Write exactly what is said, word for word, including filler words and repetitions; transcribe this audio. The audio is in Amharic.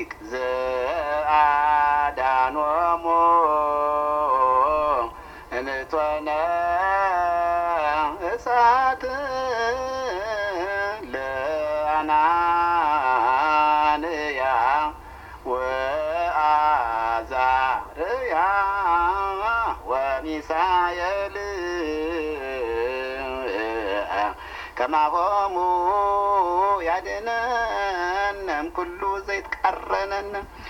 ጻዲቅ ዘአዳኖሙ እንቶነ እሳት ለአናንያ ወአዛርያ ወሚሳኤል ከማሆሙ ያድነን ኩሉ ዘይትቀረነን